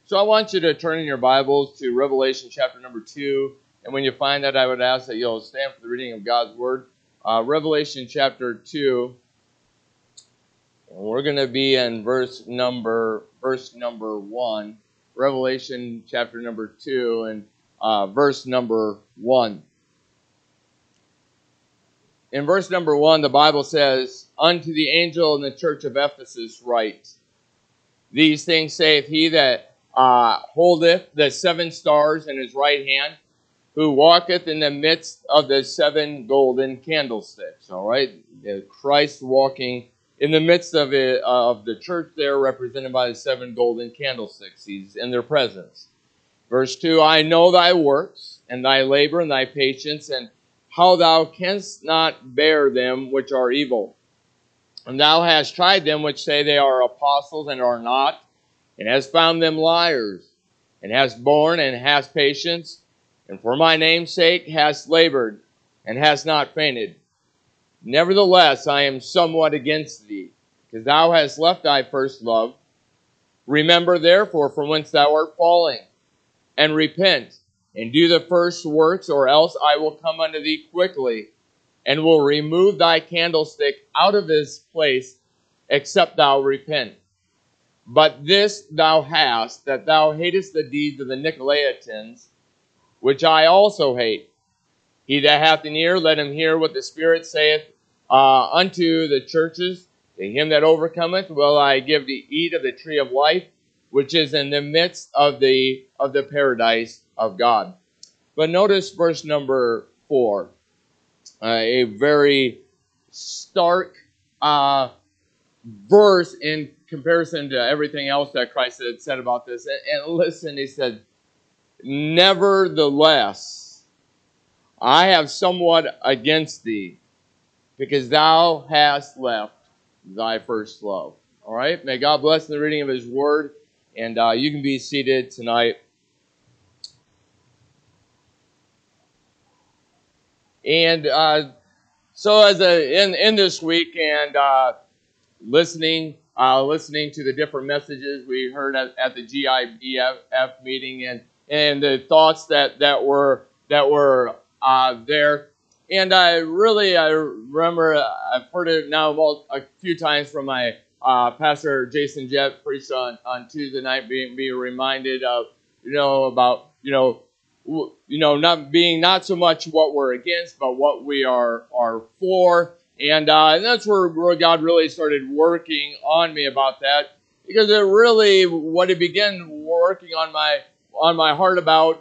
So I want you to turn in your Bibles to Revelation chapter number 2. And when you find that, I would ask that you'll stand for the reading of God's Word. Revelation chapter 2. And we're going to be in verse number 1. Revelation chapter number 2 and verse number 1. In verse number 1, the Bible says, "Unto the angel in the church of Ephesus write, These things saith he that holdeth the 7 stars in his right hand, who walketh in the midst of the 7 golden candlesticks." All right, Christ walking in the midst of the church there, represented by the 7 golden candlesticks. He's in their presence. Verse 2, "I know thy works, and thy labor, and thy patience, and how thou canst not bear them which are evil. And thou hast tried them which say they are apostles, and are not, and hast found them liars, and hast borne, and hast patience, and for my name's sake hast labored, and hast not fainted. Nevertheless, I am somewhat against thee, because thou hast left thy first love. Remember therefore from whence thou art falling, and repent, and do the first works, or else I will come unto thee quickly, and will remove thy candlestick out of his place, except thou repent. But this thou hast, that thou hatest the deeds of the Nicolaitans, which I also hate. He that hath an ear, let him hear what the Spirit saith unto the churches. To him that overcometh will I give to eat of the tree of life, which is in the midst of the paradise of God." But notice verse number 4, a very stark verse in comparison to everything else that Christ had said about this. And listen, he said, "Nevertheless, I have somewhat against thee, because thou hast left thy first love." All right? May God bless the reading of his word. And you can be seated tonight. And so as in this week, and listening to the different messages we heard at the GIBF meeting, and the thoughts that were there, and I remember I've heard it now a few times from my Pastor Jason Jett preached on Tuesday night, being reminded of about not so much what we're against, but what we are for. And that's where God really started working on me about that, because what He began working on my heart about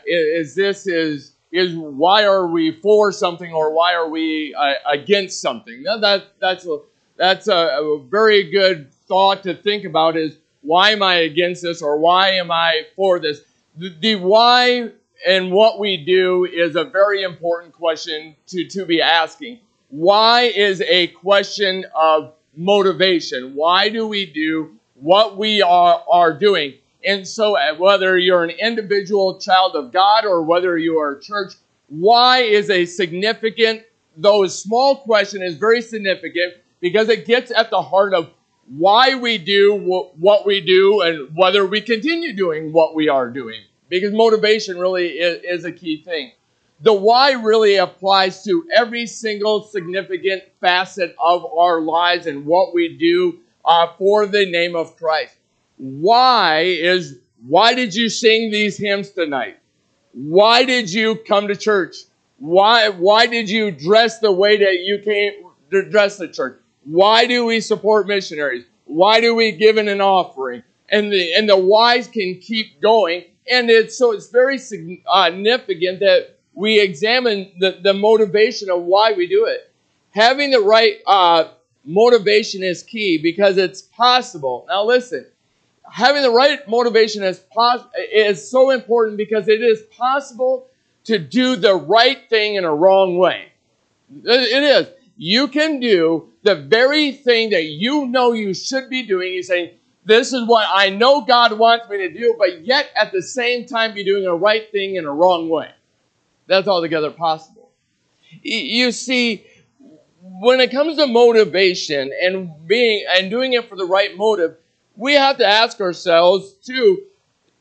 is why are we for something, or why are we against something? Now that's a very good thought to think about, is why am I against this, or why am I for this? The why and what we do is a very important question to be asking. Why is a question of motivation. Why do we do what we are doing? And so whether you're an individual child of God or whether you are a church, why is a significant, though a small question, is very significant, because it gets at the heart of why we do what we do and whether we continue doing what we are doing. Because motivation really is a key thing. The why really applies to every single significant facet of our lives and what we do for the name of Christ. Why did you sing these hymns tonight? Why did you come to church? Why did you dress the way that you came to dress the church? Why do we support missionaries? Why do we give in an offering? And the whys can keep going. And it's very significant that we examine the motivation of why we do it. Having the right motivation is key, because it's possible. Now listen, having the right motivation is so important, because it is possible to do the right thing in a wrong way. It is. You can do the very thing that you know you should be doing. You're saying, this is what I know God wants me to do, but yet at the same time be doing the right thing in a wrong way. That's altogether possible. You see, when it comes to motivation and doing it for the right motive, we have to ask ourselves too,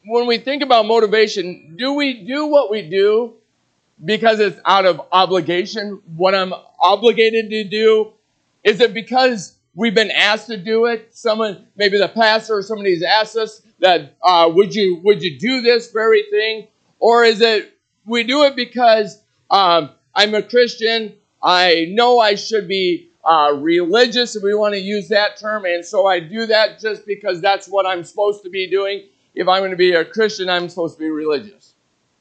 when we think about motivation, do we do what we do because it's out of obligation, what I'm obligated to do? Is it because we've been asked to do it? Someone, maybe the pastor or somebody's asked us that, would you do this very thing? Or is it we do it because I'm a Christian, I know I should be religious, if we want to use that term, and so I do that just because that's what I'm supposed to be doing. If I'm going to be a Christian, I'm supposed to be religious.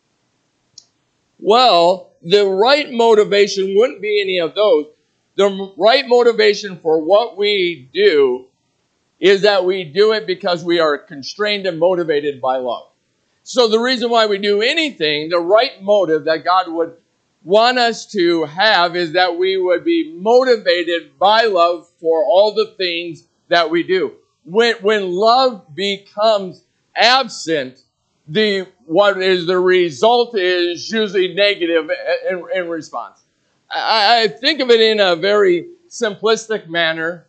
Well, the right motivation wouldn't be any of those. The right motivation for what we do is that we do it because we are constrained and motivated by love. So the reason why we do anything, the right motive that God would want us to have is that we would be motivated by love for all the things that we do. When love becomes absent, what is the result is usually negative in response. I think of it in a very simplistic manner.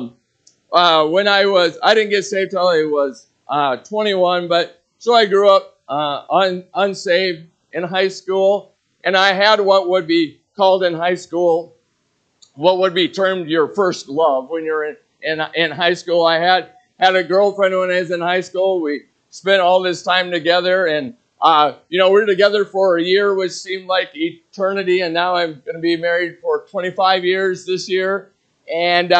When I didn't get saved till I was 21, but so I grew up unsaved in high school, and I had what would be called in high school, what would be termed your first love when you're in high school. I had a girlfriend when I was in high school. We spent all this time together, and we were together for a year, which seemed like eternity, and now I'm going to be married for 25 years this year. And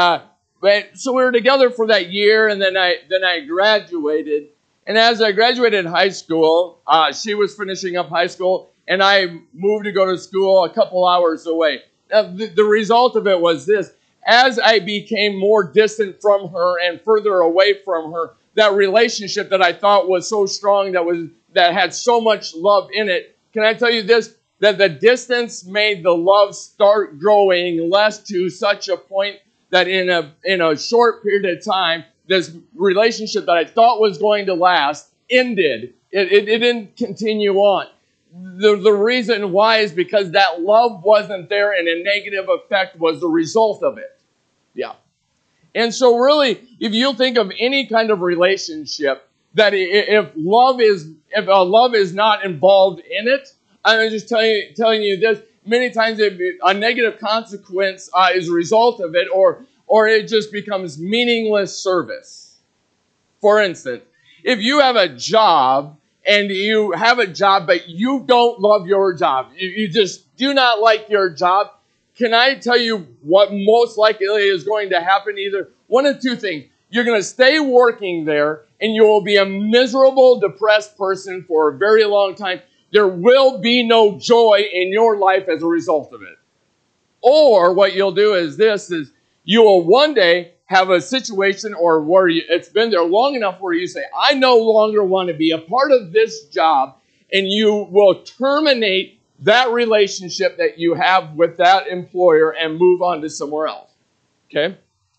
so we were together for that year, and then I graduated. And as I graduated high school, she was finishing up high school, and I moved to go to school a couple hours away. Now, the result of it was this. As I became more distant from her and further away from her, that relationship that I thought was so strong, that had so much love in it, can I tell you this? That the distance made the love start growing less to such a point that in a short period of time, this relationship that I thought was going to last ended. It didn't continue on. The reason why is because that love wasn't there, and a negative effect was the result of it. Yeah. And so really, if you think of any kind of relationship, that if love is not involved in it, I'm just telling you this, many times a negative consequence is a result of it, or it just becomes meaningless service. For instance, if you have a job, and you have a job, but you don't love your job, you just do not like your job, can I tell you what most likely is going to happen? Either one of two things. You're going to stay working there, and you will be a miserable, depressed person for a very long time. There will be no joy in your life as a result of it. Or what you'll do is you will one day have a situation or where it's been there long enough where you say, I no longer want to be a part of this job, and you will terminate that relationship that you have with that employer and move on to somewhere else. Okay?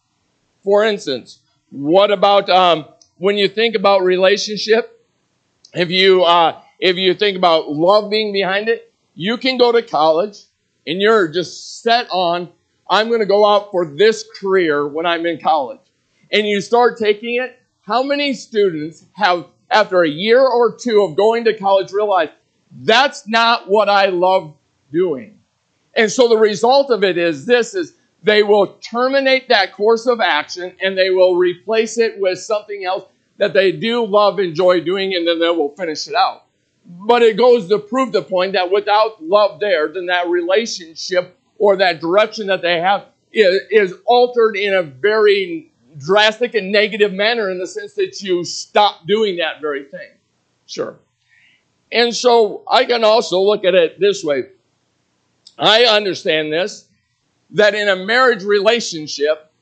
For instance, what about when you think about relationship? If you think about love being behind it, you can go to college and you're just set on, I'm going to go out for this career when I'm in college. And you start taking it. How many students have, after a year or two of going to college, realized that's not what I love doing? And so the result of it is they will terminate that course of action and they will replace it with something else that they do love, enjoy doing, and then they will finish it out. But it goes to prove the point that without love there, then that relationship or that direction that they have is altered in a very drastic and negative manner, in the sense that you stop doing that very thing. Sure. And so I can also look at it this way. I understand this, that in a marriage relationship,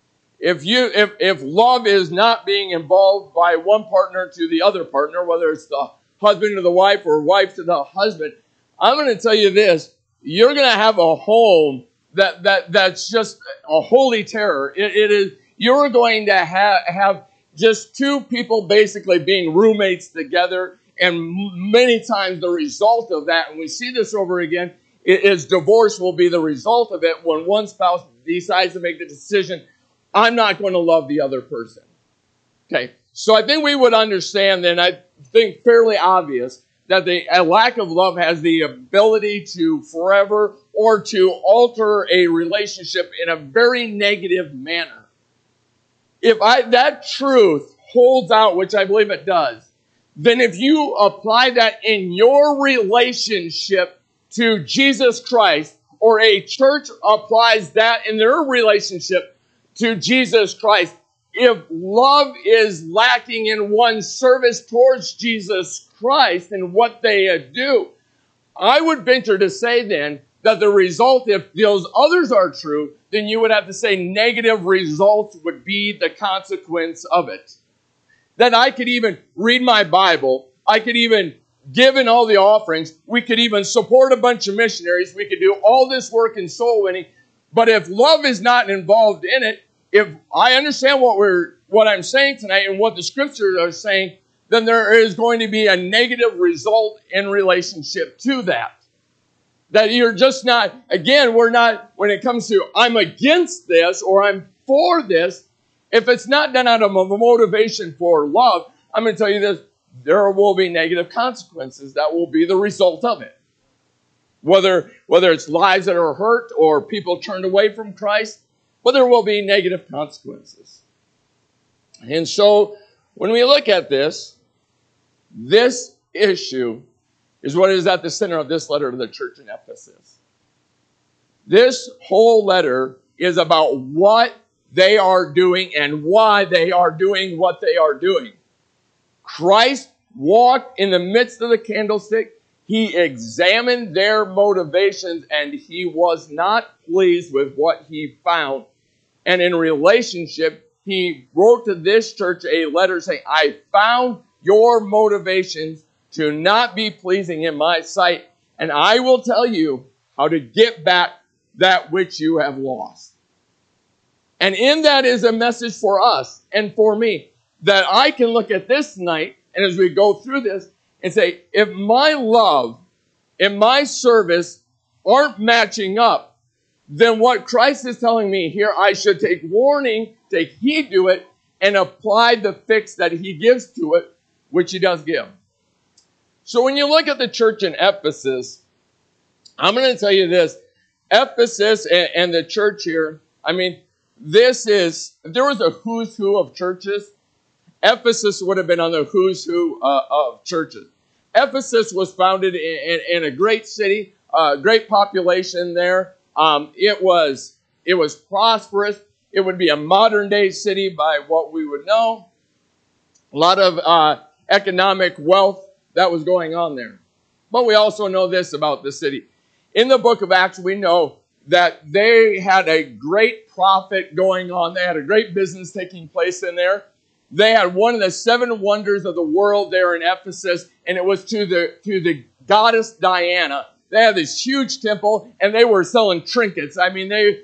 if love is not being involved by one partner to the other partner, whether it's the husband to the wife or wife to the husband, I'm going to tell you this, you're going to have a home that's just a holy terror. It is. You're going to have just two people basically being roommates together, and many times the result of that, and we see this over again, is divorce will be the result of it when one spouse decides to make the decision, I'm not going to love the other person. Okay, so I think we would understand then, think, fairly obvious that a lack of love has the ability to forever or to alter a relationship in a very negative manner. If that truth holds out, which I believe it does, then if you apply that in your relationship to Jesus Christ, or a church applies that in their relationship to Jesus Christ, if love is lacking in one's service towards Jesus Christ and what they do, I would venture to say then that the result, if those others are true, then you would have to say negative results would be the consequence of it. That I could even read my Bible, I could even give in all the offerings, we could even support a bunch of missionaries, we could do all this work in soul winning, but if love is not involved in it, if I understand what I'm saying tonight and what the scriptures are saying, then there is going to be a negative result in relationship to that. That you're just not, again, we're not, when it comes to I'm against this or I'm for this, if it's not done out of a motivation for love, I'm going to tell you this, there will be negative consequences that will be the result of it. Whether it's lives that are hurt or people turned away from Christ, but there will be negative consequences. And so, when we look at this issue is what is at the center of this letter to the church in Ephesus. This whole letter is about what they are doing and why they are doing what they are doing. Christ walked in the midst of the candlestick. He examined their motivations and he was not pleased with what he found. And in relationship, he wrote to this church a letter saying, I found your motivations to not be pleasing in my sight, and I will tell you how to get back that which you have lost. And in that is a message for us and for me, that I can look at this night, and as we go through this, and say, if my love and my service aren't matching up, then what Christ is telling me here, I should take warning, take heed to it, and apply the fix that he gives to it, which he does give. So when you look at the church in Ephesus, I'm going to tell you this. Ephesus and the church here, I mean, if there was a who's who of churches, Ephesus would have been on the who's who of churches. Ephesus was founded in a great city, a great population there. It was prosperous. It would be a modern day city by what we would know. A lot of economic wealth that was going on there. But we also know this about the city. In the book of Acts, we know that they had a great profit going on. They had a great business taking place in there. They had one of the 7 wonders of the world there in Ephesus, and it was to the goddess Diana. They had this huge temple, and they were selling trinkets. I mean, they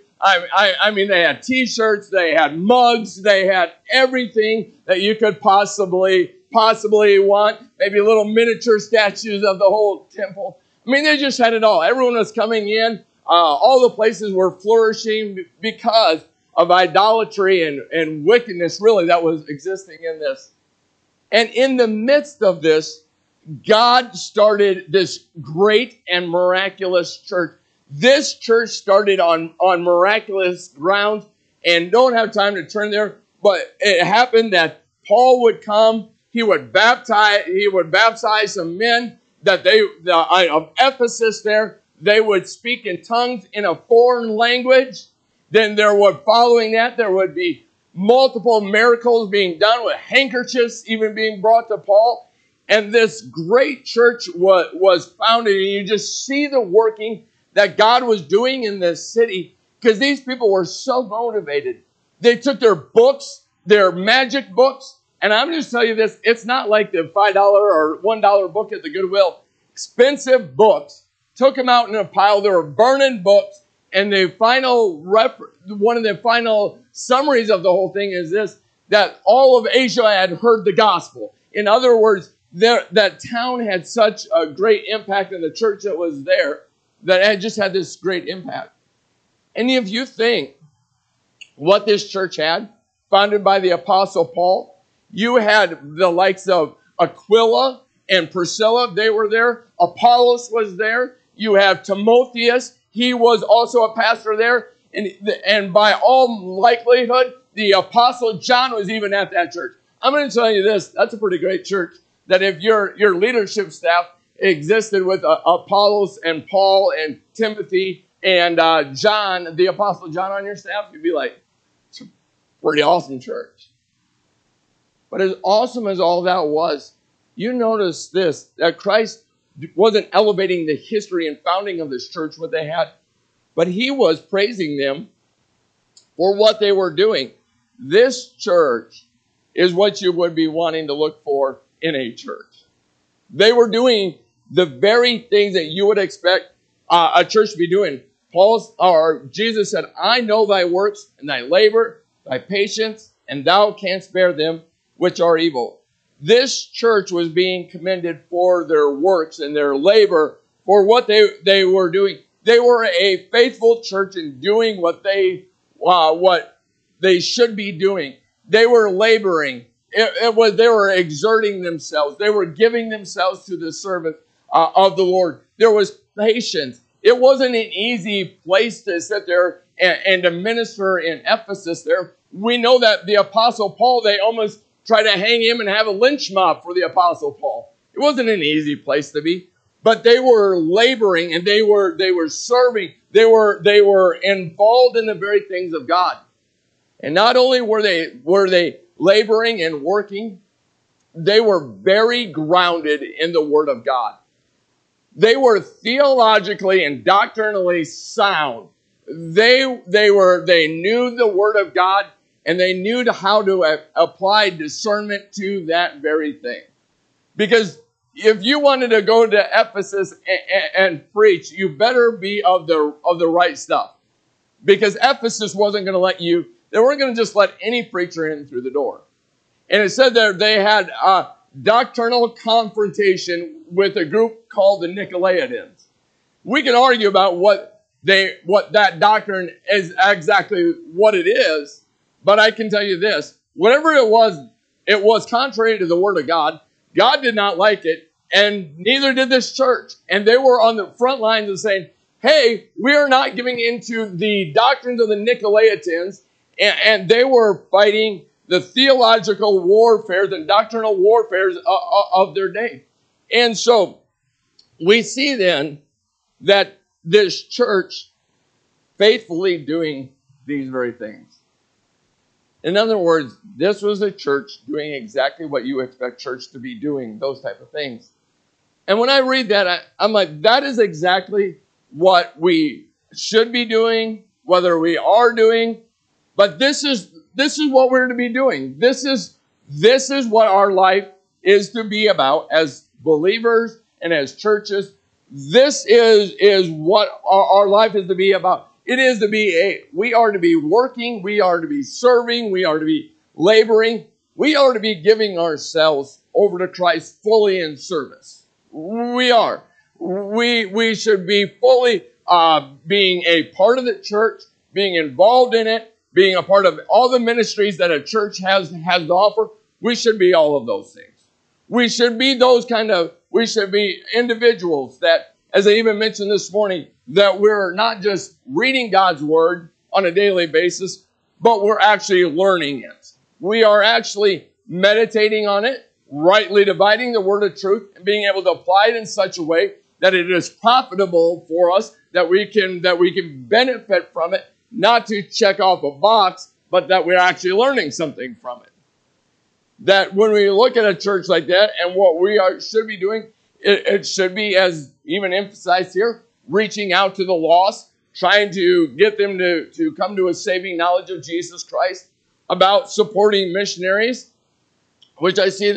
had T-shirts, they had mugs, they had everything that you could possibly want. Maybe little miniature statues of the whole temple. I mean, they just had it all. Everyone was coming in. All the places were flourishing because of idolatry and wickedness, really, that was existing in this. And in the midst of this, God started this great and miraculous church. This church started on miraculous grounds, and don't have time to turn there, but it happened that Paul would come, he would baptize some men of Ephesus there. They would speak in tongues in a foreign language. Then following that, there would be multiple miracles being done with handkerchiefs even being brought to Paul. And this great church was founded, and you just see the working that God was doing in this city because these people were so motivated. They took their books, their magic books, and I'm going to tell you this, it's not like the $5 or $1 book at the Goodwill. Expensive books. Took them out in a pile. They were burning books. And one of the final summaries of the whole thing is this, that all of Asia had heard the gospel. In other words, that town had such a great impact in the church that was there, that it just had this great impact. And if you think what this church had, founded by the Apostle Paul, you had the likes of Aquila and Priscilla, they were there. Apollos was there. You have Timotheus. He was also a pastor there. And by all likelihood, the Apostle John was even at that church. I'm going to tell you this. That's a pretty great church. That if your leadership staff existed with Apollos and Paul and Timothy and John, the Apostle John on your staff, you'd be like, it's a pretty awesome church. But as awesome as all that was, you notice this, that Christ wasn't elevating the history and founding of this church, what they had, but he was praising them for what they were doing. This church is what you would be wanting to look for in a church. They were doing the very things that you would expect a church to be doing. Jesus said, I know thy works and thy labor, thy patience, and thou canst bear them which are evil. This church was being commended for their works and their labor for what they were doing. They were a faithful church in doing what they should be doing. They were laboring. They were exerting themselves. They were giving themselves to the service of the Lord. There was patience. It wasn't an easy place to sit there and to minister in Ephesus there. We know that the Apostle Paul, they almost tried to hang him and have a lynch mob for the Apostle Paul. It wasn't an easy place to be. But they were laboring and they were serving. They were involved in the very things of God. And not only were they laboring and working, they were very grounded in the Word of God. They were theologically and doctrinally sound. They knew the Word of God, and they knew how to apply discernment to that very thing. Because if you wanted to go to Ephesus and preach, you better be of the right stuff. Because Ephesus wasn't going to let you, they weren't going to just let any preacher in through the door. And it said there they had a doctrinal confrontation with a group called the Nicolaitans. We can argue about what that doctrine is exactly what it is, but I can tell you this. Whatever it was contrary to the Word of God. God did not like it, and neither did this church. And they were on the front lines of saying, hey, we are not giving into the doctrines of the Nicolaitans, and they were fighting the theological warfare and doctrinal warfares of their day. And so we see then that this church faithfully doing these very things. In other words, this was a church doing exactly what you expect church to be doing, those type of things. And when I read that, I'm like, that is exactly what we should be doing, whether we are doing. But this is what we're to be doing. This is what our life is to be about as believers and as churches. This is what our life is to be about. It is to be we are to be working, we are to be serving, we are to be laboring, we are to be giving ourselves over to Christ fully in service. We are. We should be fully being a part of the church, being involved in it, being a part of all the ministries that a church has to offer. We should be all of those things. We should be we should be individuals that, as I even mentioned this morning, that we're not just reading God's Word on a daily basis, but we're actually learning it. We are actually meditating on it, rightly dividing the Word of truth, and being able to apply it in such a way that it is profitable for us, that we can benefit from it, not to check off a box, but that we're actually learning something from it. That when we look at a church like that and what we should be doing, it should be, as even emphasized here, reaching out to the lost, trying to get them to come to a saving knowledge of Jesus Christ, about supporting missionaries, which I see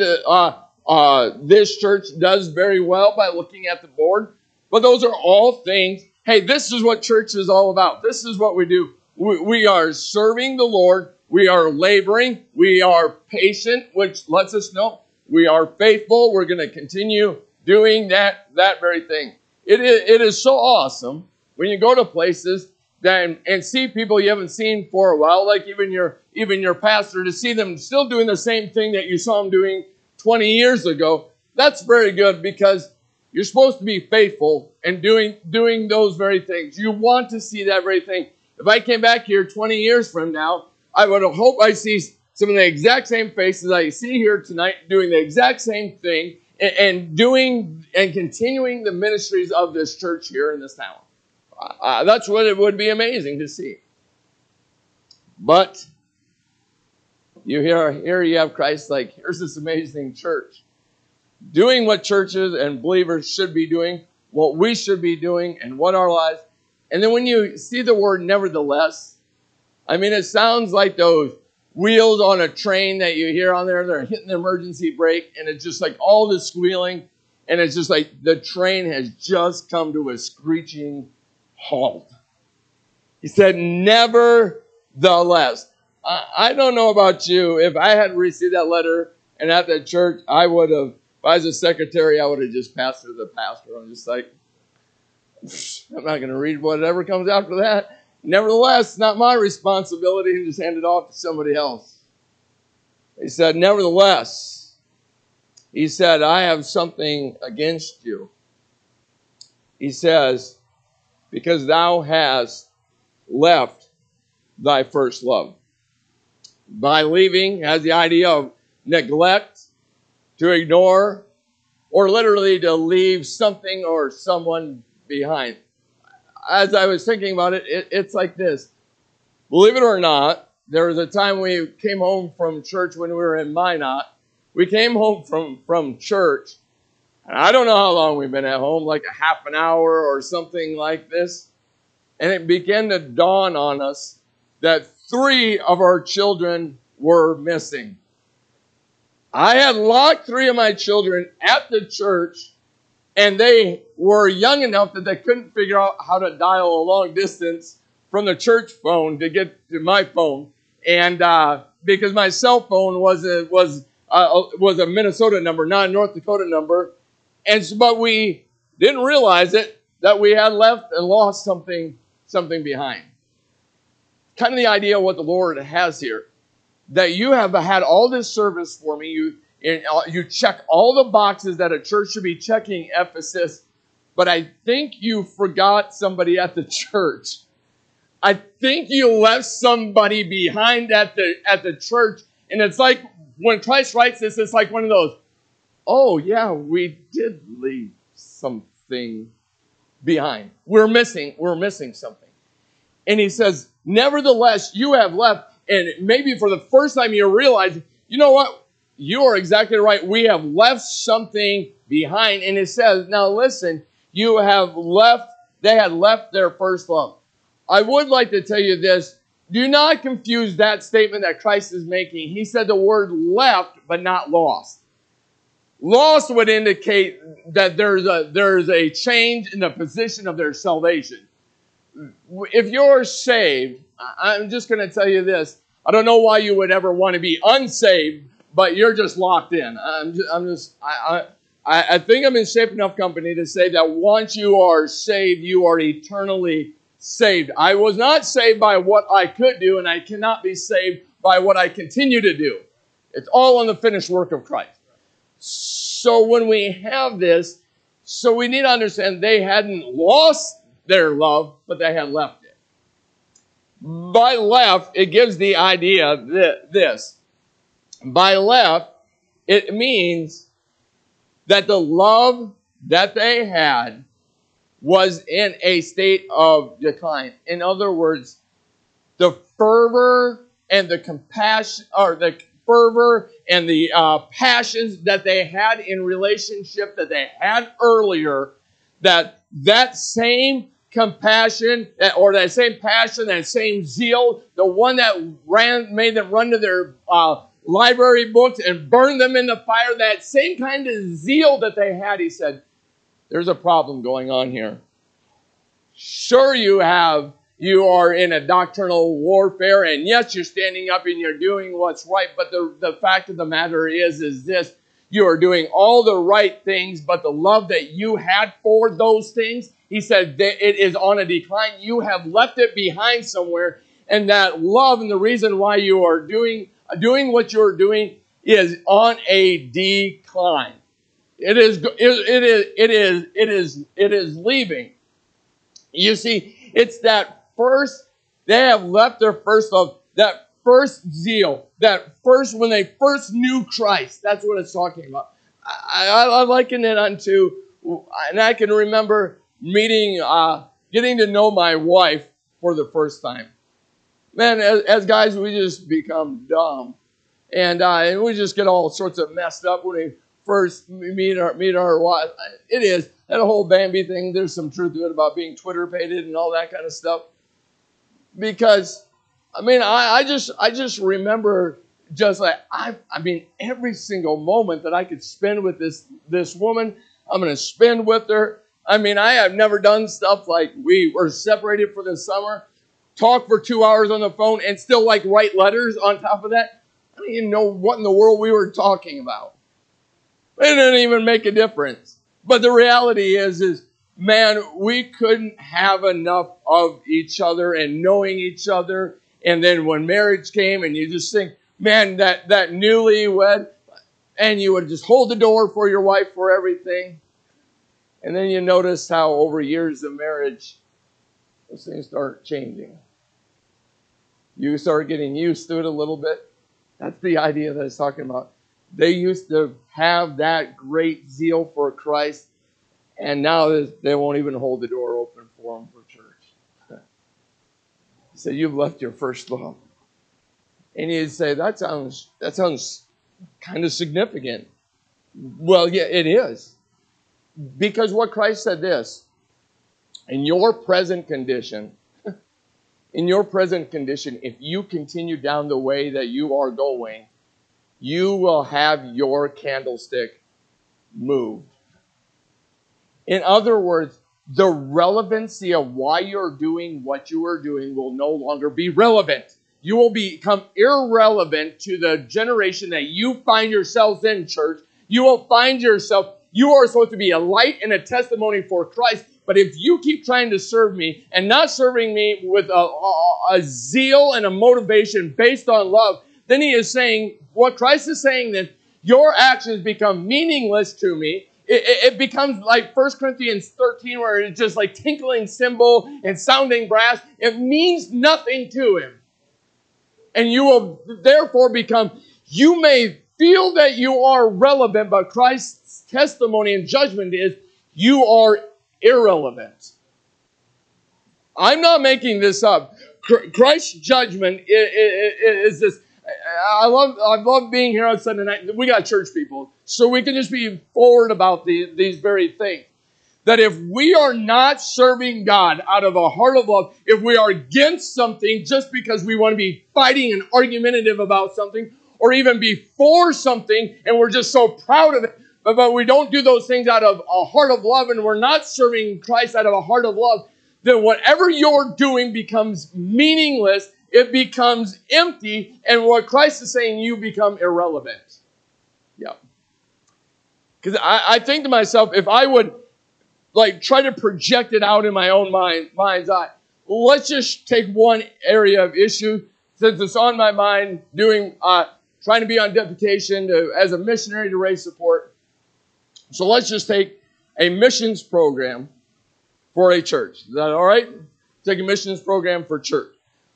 that this church does very well by looking at the board. But those are all things. Hey, this is what church is all about. This is what we do. We are serving the Lord. We are laboring. We are patient, which lets us know we are faithful. We're going to continue doing that very thing. It is so awesome when you go to places and see people you haven't seen for a while, like even your pastor, to see them still doing the same thing that you saw them doing 20 years ago, that's very good because you're supposed to be faithful and doing those very things. You want to see that very thing. If I came back here 20 years from now, I would hope I see some of the exact same faces I see here tonight doing the exact same thing and doing and continuing the ministries of this church here in this town. That's what it would be amazing to see. But here you have Christ like, here's this amazing church doing what churches and believers should be doing, what we should be doing, and what our lives. And then when you see the word nevertheless, I mean, it sounds like those wheels on a train that you hear on there. They're hitting the emergency brake, and it's just like all this squealing, and it's just like the train has just come to a screeching halt. He said, nevertheless. I don't know about you. If I had received that letter and at that church, I would have, if I was a secretary, I would have just passed it to the pastor. I'm just like, I'm not going to read whatever comes after that. Nevertheless, it's not my responsibility, and just hand it off to somebody else. He said, nevertheless, he said, I have something against you. He says, because thou hast left thy first love. By leaving has the idea of neglect, to ignore, or literally to leave something or someone behind. As I was thinking about it, it's like this. Believe it or not, there was a time we came home from church when we were in Minot. We came home from church, and I don't know how long we've been at home, like a half an hour or something like this. And it began to dawn on us that 3 of our children were missing. I had locked 3 of my children at the church, and they were young enough that they couldn't figure out how to dial a long distance from the church phone to get to my phone. And because my cell phone was a Minnesota number, not a North Dakota number. But we didn't realize it, that we had left and lost something behind. Kind of the idea of what the Lord has here. That you have had all this service for me. You check all the boxes that a church should be checking, Ephesus. But I think you forgot somebody at the church. I think you left somebody behind at the church. And it's like, when Christ writes this, it's like one of those, oh yeah, we did leave something behind. We're missing something. And he says, nevertheless, you have left. And maybe for the first time you realize, you know what? You are exactly right. We have left something behind. And it says, now listen, they had left their first love. I would like to tell you this. Do not confuse that statement that Christ is making. He said the word left, but not lost. Lost would indicate that there's a change in the position of their salvation. If you're saved, I'm just going to tell you this. I don't know why you would ever want to be unsaved, but you're just locked in. I think I'm in safe enough company to say that once you are saved, you are eternally saved. I was not saved by what I could do, and I cannot be saved by what I continue to do. It's all on the finished work of Christ. So when we have this, so we need to understand they hadn't lost their love, but they had left it. By left, it gives the idea this. By left, it means that the love that they had was in a state of decline. In other words, the fervor and the compassion, or the fervor and the passions that they had in relationship that they had earlier, that same compassion, or that same passion, that same zeal, the one that made them run to their library books and burn them in the fire, that same kind of zeal that they had, he said, there's a problem going on here. Sure, you are in a doctrinal warfare, and yes, you're standing up and you're doing what's right, but the fact of the matter is this: you are doing all the right things, but the love that you had for those things, he said, it is on a decline. You have left it behind somewhere, and that love, and the reason why you are doing what you're doing, is on a decline. It is leaving. You see, it's that first, they have left their first love, that first zeal, that first, when they first knew Christ. That's what it's talking about. I liken it unto, and I can remember getting to know my wife for the first time. Man, as guys, we just become dumb. And we just get all sorts of messed up when we first meet our wife. It is. That whole Bambi thing, there's some truth to it about being Twitter-pated and all that kind of stuff. Because, I just remember just like, every single moment that I could spend with this woman, I'm going to spend with her. I have never done stuff like we were separated for the summer, talk for 2 hours on the phone, and still write letters on top of that. I don't even know what in the world we were talking about. It didn't even make a difference. But the reality is, man, we couldn't have enough of each other and knowing each other. And then when marriage came and you just think, man, that newlywed, and you would just hold the door for your wife for everything. And then you notice how over years of marriage, those things start changing. You start getting used to it a little bit. That's the idea that I was talking about. They used to have that great zeal for Christ, and now they won't even hold the door open for them for church. So you've left your first love. And you'd say, that sounds kind of significant. Well, yeah, it is. Because what Christ said this, in your present condition, if you continue down the way that you are going, you will have your candlestick moved. In other words, the relevancy of why you're doing what you are doing will no longer be relevant. You will become irrelevant to the generation that you find yourselves in, church. You will find yourself, you are supposed to be a light and a testimony for Christ. But if you keep trying to serve me and not serving me with a zeal and a motivation based on love, then he is saying, what Christ is saying, then your actions become meaningless to me. It becomes like 1 Corinthians 13, where it's just like tinkling cymbal and sounding brass. It means nothing to him. And you will therefore you may feel that you are relevant, but Christ's testimony and judgment is you are irrelevant. I'm not making this up. Christ's judgment is this. I love being here on Sunday night. We got church people, so we can just be forward about these very things. That if we are not serving God out of a heart of love, if we are against something just because we want to be fighting and argumentative about something, or even be for something and we're just so proud of it, but we don't do those things out of a heart of love, and we're not serving Christ out of a heart of love, then whatever you're doing becomes meaningless. It becomes empty, and what Christ is saying, you become irrelevant. Yeah. Because I think to myself, if I would try to project it out in my own mind's eye, let's just take one area of issue, since it's on my mind, trying to be on deputation as a missionary to raise support. So let's just take a missions program for a church. Is that all right? Take a missions program for church.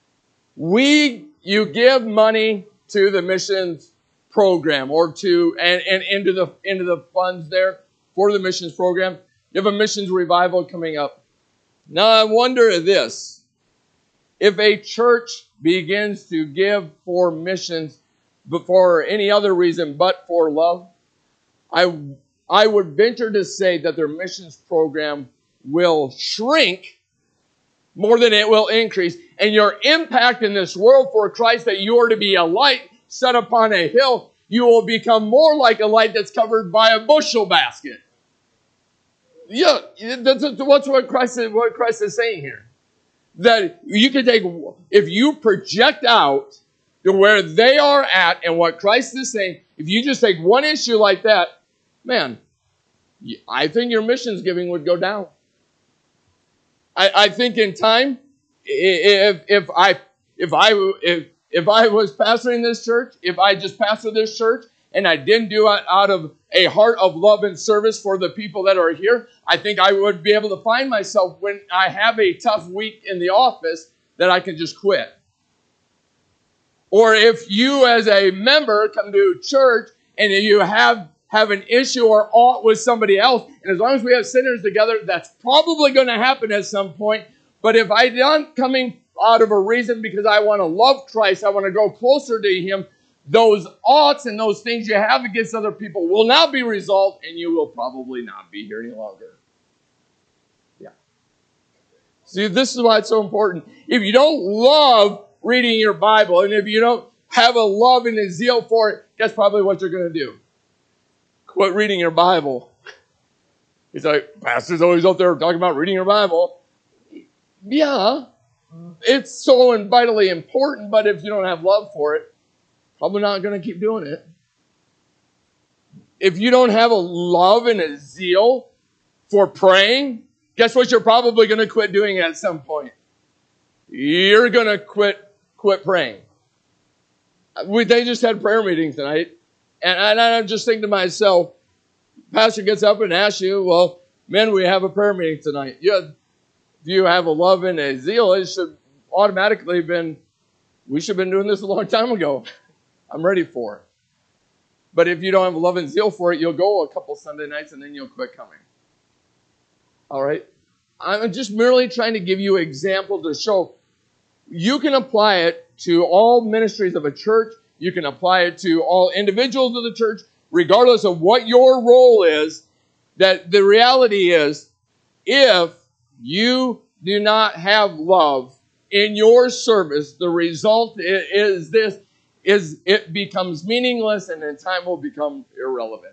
You give money to the missions program or into the funds there for the missions program. You have a missions revival coming up. Now I wonder this. If a church begins to give for missions for any other reason but for love, I would venture to say that their missions program will shrink more than it will increase. And your impact in this world for Christ, that you are to be a light set upon a hill, you will become more like a light that's covered by a bushel basket. Yeah, that's what Christ is saying here. That you can take, if you project out to where they are at and what Christ is saying, if you just take one issue like that, man, I think your missions giving would go down. I think in time, if I was pastoring this church, if I just pastored this church, and I didn't do it out of a heart of love and service for the people that are here, I think I would be able to find myself when I have a tough week in the office that I can just quit. Or if you as a member come to church and you have an issue or ought with somebody else, and as long as we have sinners together, that's probably going to happen at some point. But if I'm not coming out of a reason because I want to love Christ, I want to go closer to Him, those oughts and those things you have against other people will not be resolved, and you will probably not be here any longer. Yeah. See, this is why it's so important. If you don't love reading your Bible, and if you don't have a love and a zeal for it, that's probably what you're going to do. Quit reading your Bible. It's like, pastor's always out there talking about reading your Bible. Yeah, it's so vitally important, but if you don't have love for it, probably not going to keep doing it. If you don't have a love and a zeal for praying, guess what you're probably going to quit doing at some point? You're going to quit praying. They just had prayer meeting tonight, and I'm just thinking to myself, pastor gets up and asks you, well, men, we have a prayer meeting tonight. Yeah, if you have a love and a zeal, it should automatically we should have been doing this a long time ago. I'm ready for it. But if you don't have a love and zeal for it, you'll go a couple Sunday nights and then you'll quit coming. All right? I'm just merely trying to give you an example to show you can apply it to all ministries of a church. You can apply it to all individuals of the church, regardless of what your role is. That the reality is, if you do not have love in your service, the result is it becomes meaningless and in time will become irrelevant.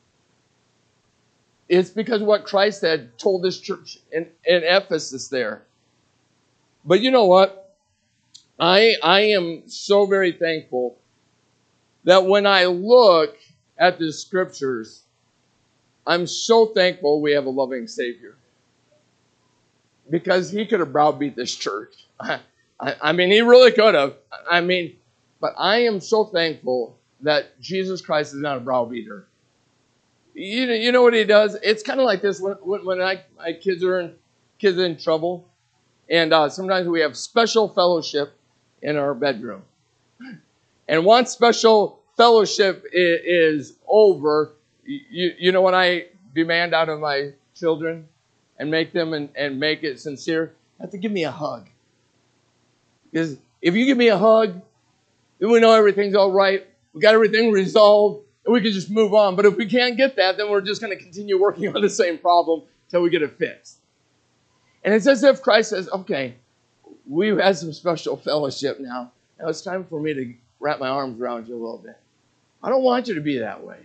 It's because what Christ had told this church in Ephesus there. But you know what? I am so very thankful that when I look at the scriptures, I'm so thankful we have a loving Savior. Because He could have browbeat this church. I mean, He really could have. But I am so thankful that Jesus Christ is not a browbeater. You know what He does? It's kind of like this when my kids are in trouble. And sometimes we have special fellowship in our bedroom. And once special fellowship is over, you know what I demand out of my children and make them and make it sincere? You have to give me a hug. Because if you give me a hug, then we know everything's all right. We got everything resolved, and we can just move on. But if we can't get that, then we're just going to continue working on the same problem until we get it fixed. And it's as if Christ says, okay, we've had some special fellowship now. Now it's time for me to wrap my arms around you a little bit. I don't want you to be that way.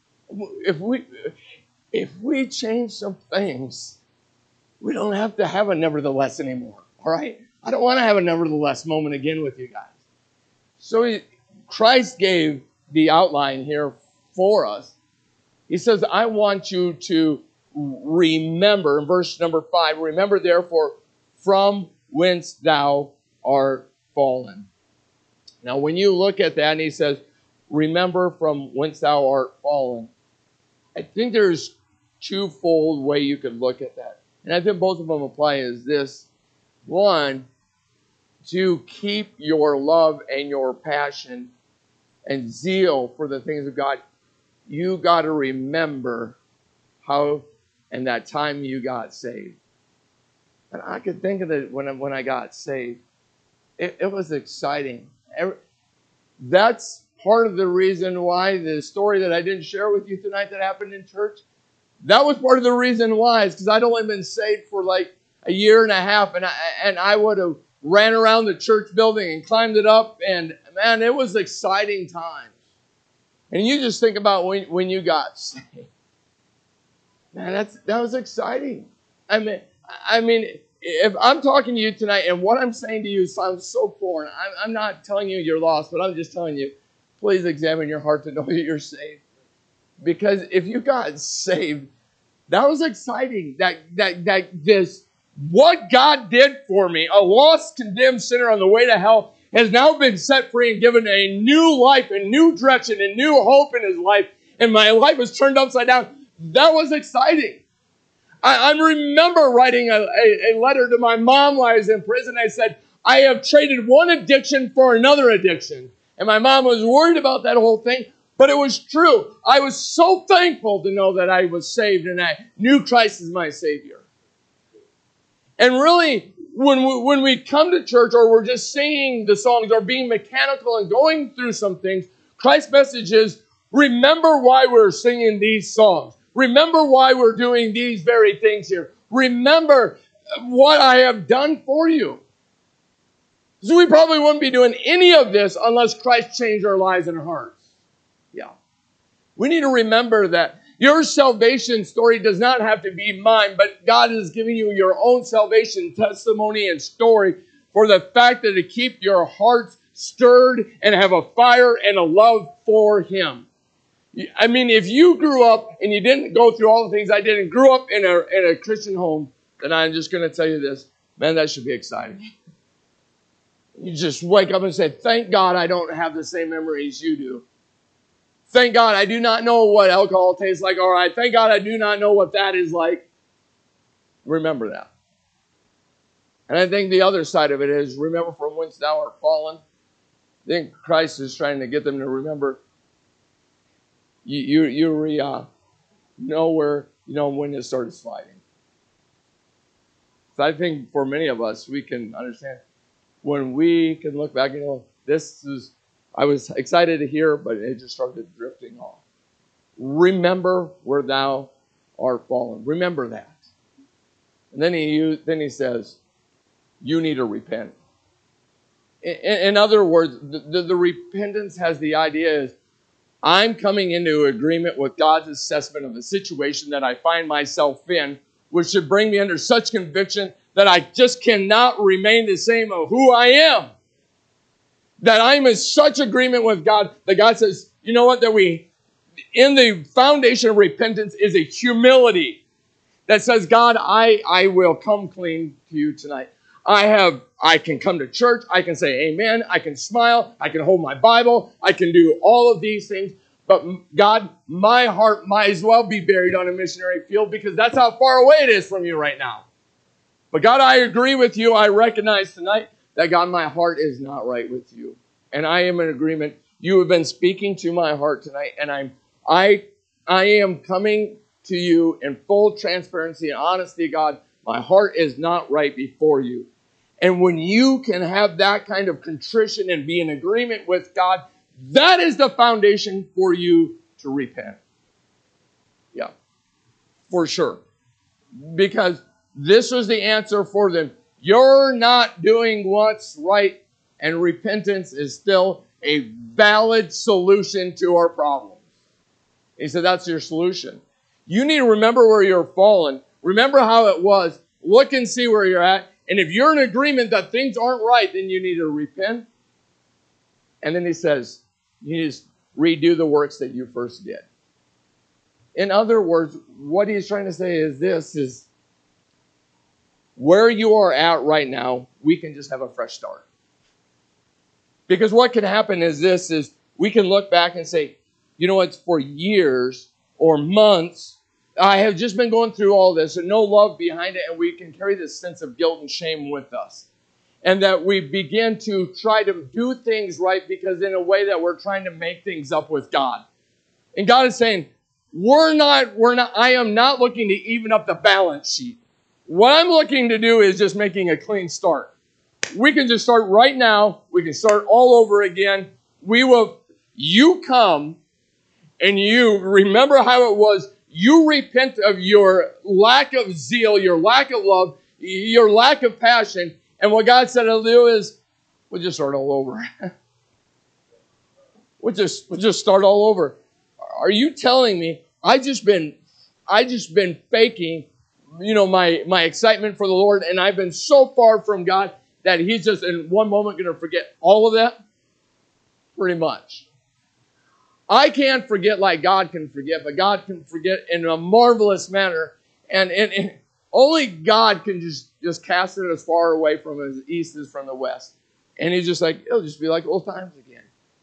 If we change some things, we don't have to have a nevertheless anymore. All right? I don't want to have a nevertheless moment again with you guys. So Christ gave the outline here for us. He says, I want you to remember, in verse number 5, remember therefore from whence thou art fallen. Now when you look at that and he says, remember from whence thou art fallen, I think there's twofold way you could look at that. And I think both of them apply as this. One, to keep your love and your passion and zeal for the things of God, you got to remember how and that time you got saved. And I could think of it when I got saved. It was exciting. That's part of the reason why the story that I didn't share with you tonight that happened in church, that was part of the reason why. It's because I'd only been saved for like a year and a half, and I would have ran around the church building and climbed it up, and man, it was exciting times. And you just think about when you got saved. Man, that was exciting. I mean, if I'm talking to you tonight and what I'm saying to you sounds so foreign, I'm not telling you you're lost, but I'm just telling you, please examine your heart to know that you're saved. Because if you got saved, that was exciting. That this, what God did for me, a lost, condemned sinner on the way to hell, has now been set free and given a new life, a new direction, a new hope in his life, and my life was turned upside down. That was exciting. I remember writing a letter to my mom while I was in prison. I said, I have traded one addiction for another addiction. And my mom was worried about that whole thing, but it was true. I was so thankful to know that I was saved and I knew Christ as my Savior. And really, when we come to church or we're just singing the songs or being mechanical and going through some things, Christ's message is, remember why we're singing these songs. Remember why we're doing these very things here. Remember what I have done for you. So we probably wouldn't be doing any of this unless Christ changed our lives and our hearts. Yeah. We need to remember that your salvation story does not have to be mine, but God is giving you your own salvation testimony and story for the fact that to keep your hearts stirred and have a fire and a love for Him. I mean, if you grew up and you didn't go through all the things I did and grew up in a Christian home, then I'm just going to tell you this. Man, that should be exciting. You just wake up and say, thank God I don't have the same memories you do. Thank God I do not know what alcohol tastes like. All right, thank God I do not know what that is like. Remember that. And I think the other side of it is, remember from whence thou art fallen. I think Christ is trying to get them to remember. You know where, when you started sliding. So I think for many of us, we can understand when we can look back and I was excited to hear, but it just started drifting off. Remember where thou art fallen. Remember that. And then he says, you need to repent. In other words, the repentance has the idea is, I'm coming into agreement with God's assessment of the situation that I find myself in, which should bring me under such conviction that I just cannot remain the same of who I am. That I'm in such agreement with God that God says, you know what, in the foundation of repentance is a humility that says, God, I will come clean to you tonight. I can come to church. I can say amen. I can smile. I can hold my Bible. I can do all of these things. But God, my heart might as well be buried on a missionary field because that's how far away it is from you right now. But God, I agree with you. I recognize tonight that God, my heart is not right with you. And I am in agreement. You have been speaking to my heart tonight. And I am coming to you in full transparency and honesty, God. My heart is not right before you. And when you can have that kind of contrition and be in agreement with God, that is the foundation for you to repent. Yeah, for sure. Because this was the answer for them. You're not doing what's right, and repentance is still a valid solution to our problems. He said, that's your solution. You need to remember where you're fallen. Remember how it was. Look and see where you're at. And if you're in agreement that things aren't right, then you need to repent. And then he says, you need to redo the works that you first did. In other words, what he's trying to say is this, is where you are at right now, we can just have a fresh start. Because what can happen is this, is we can look back and say, you know what, for years or months, I have just been going through all this and no love behind it, and we can carry this sense of guilt and shame with us. And that we begin to try to do things right because in a way that we're trying to make things up with God. And God is saying, I am not looking to even up the balance sheet. What I'm looking to do is just making a clean start. We can just start right now. We can start all over again. You come and you remember how it was. You repent of your lack of zeal, your lack of love, your lack of passion. And what God said to do is, we'll just start all over. We'll just start all over. Are you telling me I just been faking, my excitement for the Lord, and I've been so far from God that He's just in one moment going to forget all of that? Pretty much. I can't forget like God can forget, but God can forget in a marvelous manner, and only God can just cast it as far away from as east as from the west. And he's just like, it'll just be like old times again.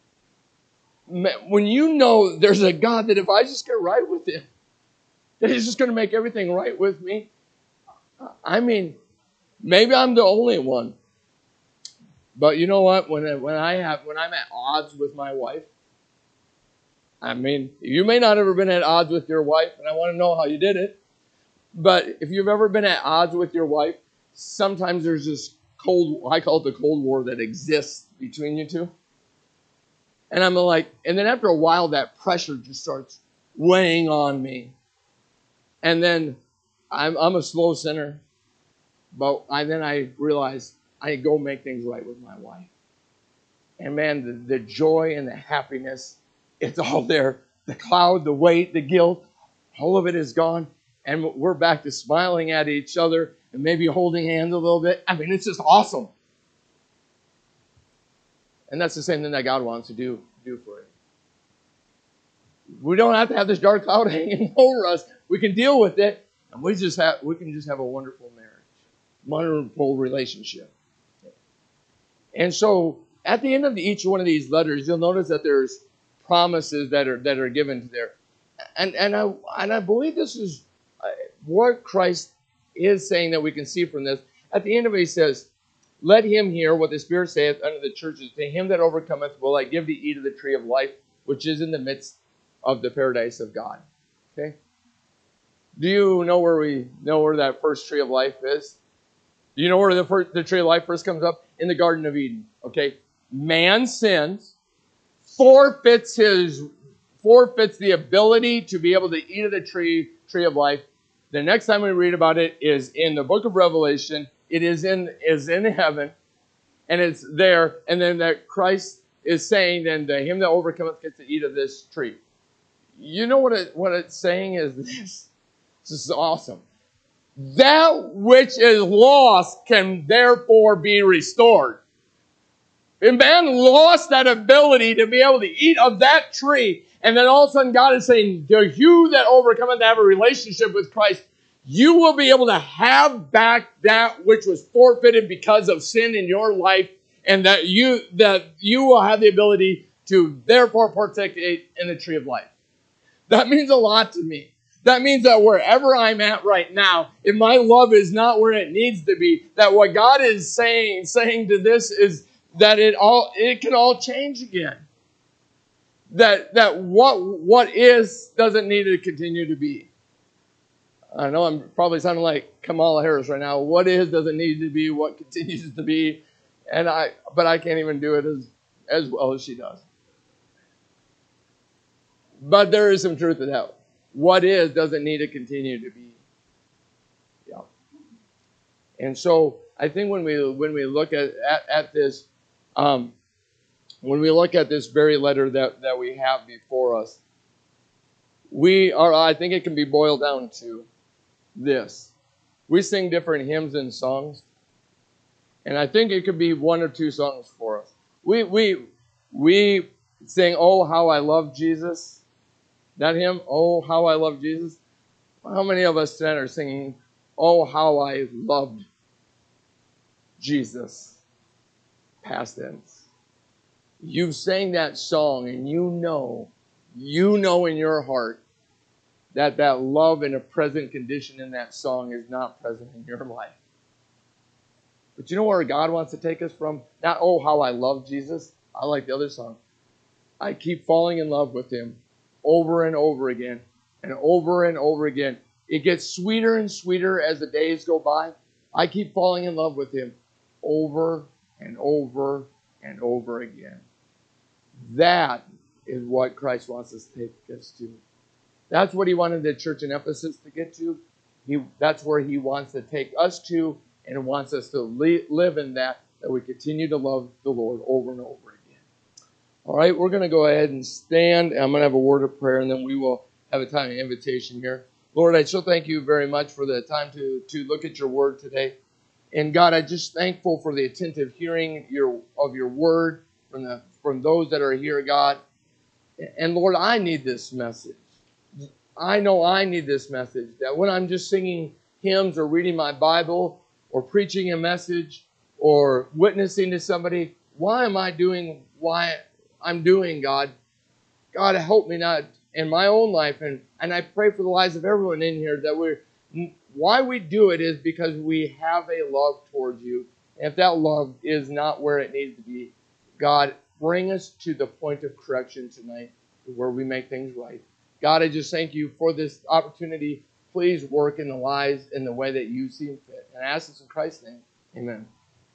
When you know there's a God that if I just get right with him, that he's just going to make everything right with me. I mean, maybe I'm the only one. But you know what? When I'm at odds with my wife, I mean, you may not have ever been at odds with your wife, and I want to know how you did it. But if you've ever been at odds with your wife, sometimes there's this I call it the Cold War that exists between you two. And I'm like, and then after a while, that pressure just starts weighing on me. And then I'm a slow sinner, but then I realize I go make things right with my wife. And man, the joy and the happiness, it's all there. The cloud, the weight, the guilt, all of it is gone. And we're back to smiling at each other and maybe holding hands a little bit. I mean, it's just awesome. And that's the same thing that God wants to do for it. We don't have to have this dark cloud hanging over us. We can deal with it, and we can just have a wonderful marriage, wonderful relationship. And so, at the end of each one of these letters, you'll notice that there's promises that are given to there, and I believe this is what Christ is saying that we can see from this. At the end of it, he says, "Let him hear what the Spirit saith unto the churches. To him that overcometh will I give to eat of the tree of life, which is in the midst of the paradise of God." Okay. Do you know where that first tree of life is? Do you know where the tree of life first comes up? In the Garden of Eden. Okay. Man sins, forfeits the ability to be able to eat of the tree of life. The next time we read about it is in the book of Revelation. It is in heaven, and it's there. And then that Christ is saying, then to him that overcometh gets to eat of this tree. You know what it's saying is this. This is awesome. That which is lost can therefore be restored. And man lost that ability to be able to eat of that tree. And then all of a sudden God is saying, to you that overcometh to have a relationship with Christ, you will be able to have back that which was forfeited because of sin in your life, and that you will have the ability to therefore partake in the tree of life. That means a lot to me. That means that wherever I'm at right now, if my love is not where it needs to be, that what God is saying to this is that it can all change again. That what is doesn't need to continue to be. I know I'm probably sounding like Kamala Harris right now. What is doesn't need to be, what continues to be. But I can't even do it as well as she does. But there is some truth to that. What is doesn't need to continue to be. Yeah. And so I think when we look at this, when we look at this very letter that we have before us, I think it can be boiled down to this. We sing different hymns and songs, and I think it could be one or two songs for us. We sing, "Oh, how I love Jesus." That hymn, "Oh, how I love Jesus." How many of us then are singing, "Oh, how I loved Jesus," past tense? You've sang that song, and you know in your heart that love in a present condition in that song is not present in your life. But you know where God wants to take us from? Not, "Oh, how I love Jesus." I like the other song. I keep falling in love with him over and over again and over and over again. It gets sweeter and sweeter as the days go by. I keep falling in love with him over and over and over again. That is what Christ wants us to take us to. That's what he wanted the church in Ephesus to get to. That's where he wants to take us to, and wants us to live in that we continue to love the Lord over and over again. All right, we're going to go ahead and stand. I'm going to have a word of prayer, and then we will have a time of invitation here. Lord, I so thank you very much for the time to look at your word today. And God, I'm just thankful for the attentive hearing of your word from those that are here, God. And Lord, I need this message. I know I need this message, that when I'm just singing hymns or reading my Bible or preaching a message or witnessing to somebody, why am I doing why I'm doing, God? God, help me not in my own life. And I pray for the lives of everyone in here that why we do it is because we have a love towards you. And if that love is not where it needs to be, God, bring us to the point of correction tonight where we make things right. God, I just thank you for this opportunity. Please work in the lives in the way that you see fit. And I ask this in Christ's name. Amen.